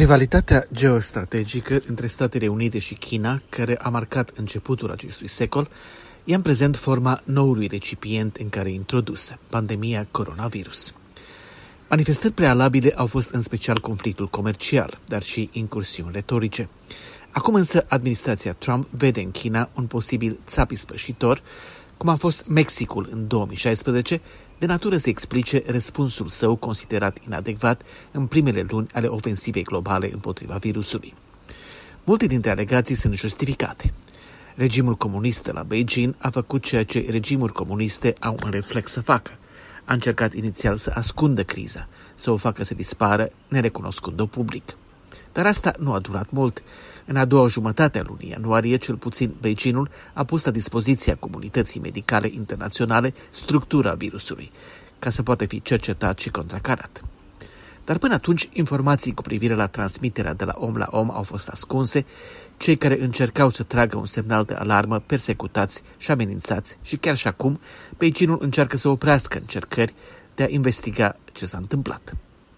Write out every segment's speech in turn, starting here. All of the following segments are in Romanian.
Rivalitatea geostrategică între Statele Unite și China, care a marcat începutul acestui secol, ia în prezent forma noului recipient în care e introdusă, pandemia coronavirus. Manifestări prealabile au fost în special conflictul comercial, dar și incursiuni retorice. Acum însă administrația Trump vede în China un posibil țap ispășitor, cum a fost Mexicul în 2016, de natură să explice răspunsul său considerat inadecvat în primele luni ale ofensivei globale împotriva virusului. Multe dintre alegații sunt justificate. Regimul comunist de la Beijing a făcut ceea ce regimuri comuniste au un reflex să facă. A încercat inițial să ascundă criza, să o facă să dispară, nerecunoscând-o public. Dar asta nu a durat mult. În a doua jumătate a lunii ianuarie, cel puțin, Beijingul a pus la dispoziția comunității medicale internaționale structura virusului, ca să poată fi cercetat și contracarat. Dar până atunci, informații cu privire la transmiterea de la om la om au fost ascunse, cei care încercau să tragă un semnal de alarmă, persecutați și amenințați, și chiar și acum, Beijingul încearcă să oprească încercări de a investiga ce s-a întâmplat.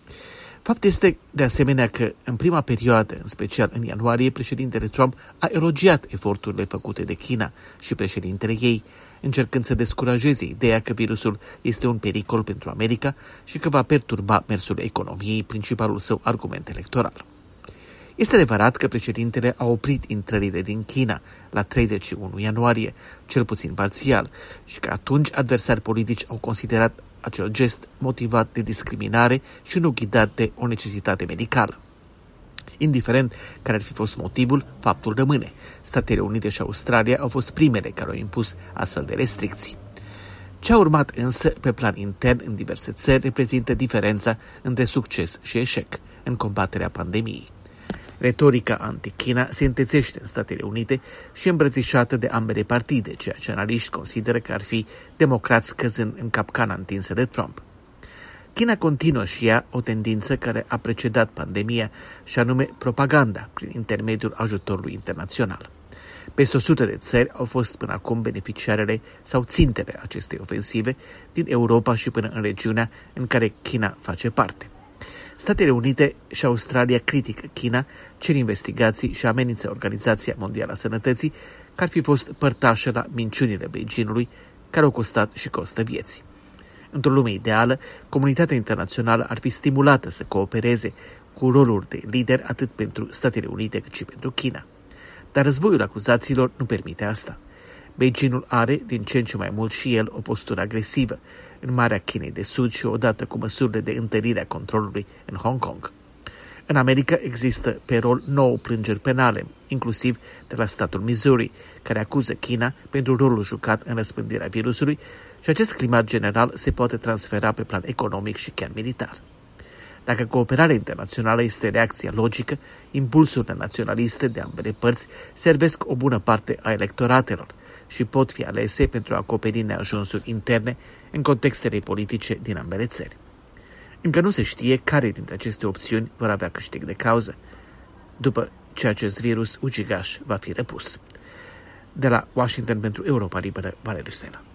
Fapt este, de asemenea, că în prima perioadă, în special în ianuarie, președintele Trump a elogiat eforturile făcute de China și președintele ei, încercând să descurajeze ideea că virusul este un pericol pentru America și că va perturba mersul economiei, principalul său argument electoral. Este adevărat că președintele a oprit intrările din China la 31 ianuarie, cel puțin parțial, și că atunci adversari politici au considerat acel gest motivat de discriminare și nu ghidat de o necesitate medicală. Indiferent care ar fi fost motivul, faptul rămâne. Statele Unite și Australia au fost primele care au impus astfel de restricții. Ce a urmat însă pe plan intern în diverse țări reprezintă diferența între succes și eșec în combaterea pandemiei. Retorica anti-China se întețește în Statele Unite și îmbrățișată de ambele partide, ceea ce analiști consideră că ar fi democrați căzând în capcana întinsă de Trump. China continuă și ea o tendință care a precedat pandemia, și anume propaganda prin intermediul ajutorului internațional. Peste 100 de țări au fost până acum beneficiarele sau țintele acestei ofensive, din Europa și până în regiunea în care China face parte. Statele Unite și Australia critică China, cer investigații și amenință Organizația Mondială a Sănătății că ar fi fost părtașă la minciunile Beijingului, care au costat și costă vieți. Într-o lume ideală, comunitatea internațională ar fi stimulată să coopereze cu rolul de lider atât pentru Statele Unite cât și pentru China. Dar războiul acuzațiilor nu permite asta. Beijingul are, din ce în ce mai mult și el, o postură agresivă în Marea Chinei de Sud și odată cu măsurile de întărire a controlului în Hong Kong. În America există pe rol 9 plângeri penale, inclusiv de la statul Missouri, care acuză China pentru rolul jucat în răspândirea virusului, și acest climat general se poate transfera pe plan economic și chiar militar. Dacă cooperarea internațională este reacția logică, impulsurile naționaliste de ambele părți servesc o bună parte a electoratelor și pot fi alese pentru a acoperi neajunsuri interne în contextele politice din ambele țări. Încă nu se știe care dintre aceste opțiuni vor avea câștig de cauză, după ce acest virus ucigaș va fi repus. De la Washington pentru Europa Liberă, Valeriu Sela.